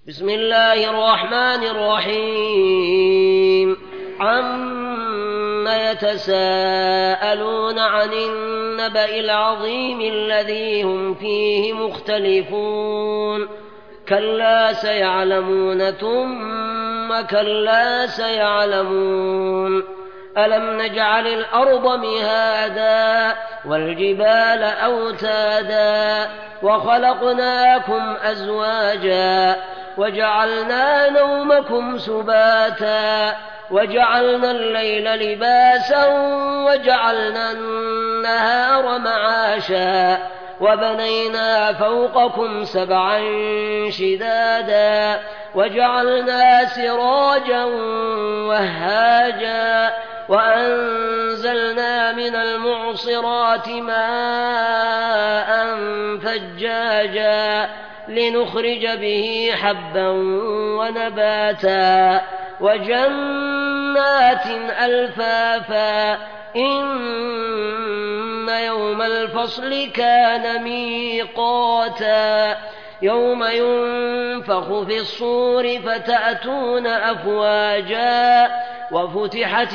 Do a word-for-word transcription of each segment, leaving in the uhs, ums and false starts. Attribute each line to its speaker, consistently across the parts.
Speaker 1: بسم الله الرحمن الرحيم عم يتساءلون عن النبأ العظيم الذي هم فيه مختلفون كلا سيعلمون ثم كلا سيعلمون ألم نجعل الأرض مهادا والجبال أوتادا وخلقناكم أزواجا وجعلنا نومكم سباتا وجعلنا الليل لباسا وجعلنا النهار معاشا وبنينا فوقكم سبعا شدادا وجعلنا سراجا وهاجا وأنزلنا من المعصرات ماء ثجاجا لنخرج به حبا ونباتا وجنات ألفافا إن يوم الفصل كان ميقاتا يوم ينفخ في الصور فتأتون أفواجا وفتحت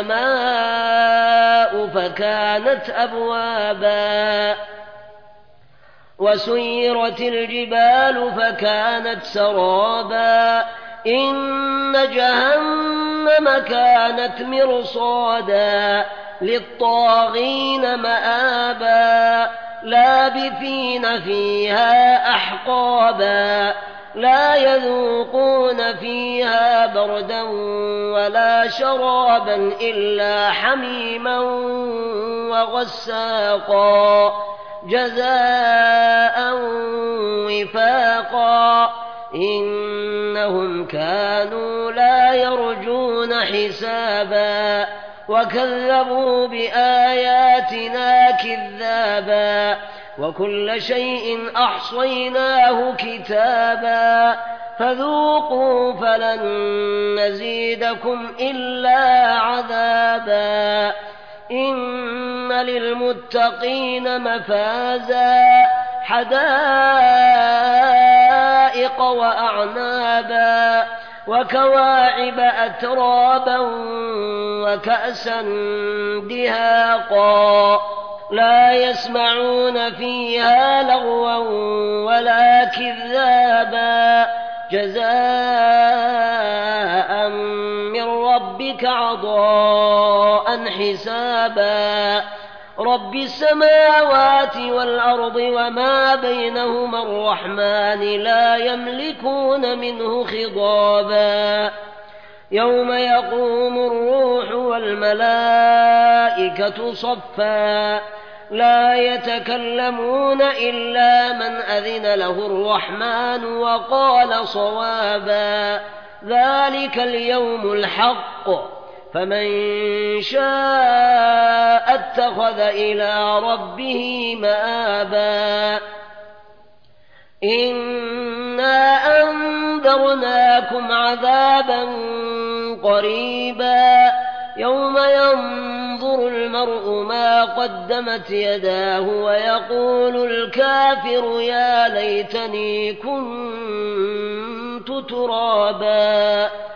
Speaker 1: السماء فكانت أبوابا وسيرت الجبال فكانت سرابا إن جهنم كانت مرصادا للطاغين مآبا لابثين فيها أحقابا لا يذوقون فيها بردا ولا شرابا إلا حميما وغساقا جزاء وفاقا إنهم كانوا لا يرجون حسابا وكذبوا بآياتنا كذابا وكل شيء أحصيناه كتابا فذوقوا فلن نزيدكم إلا عذابا إن للمتقين مفازا حدائق وأعنابا وكواعب أترابا وكأسا دهاقا لا يسمعون فيها لغوا ولا كذابا جزاء من ربك عطاء حسابا رب السماوات والأرض وما بينهما الرحمن لا يملكون منه خطابا يوم يقوم الروح والملائكة صفا لا يتكلمون إلا من أذن له الرحمن وقال صوابا ذلك اليوم الحق فمن شاء اتخذ إلى ربه مآبا إنا أنذرناكم عذابا قريبا يوم ينظر المرء ما قدمت يداه ويقول الكافر يا ليتني كنت ترابا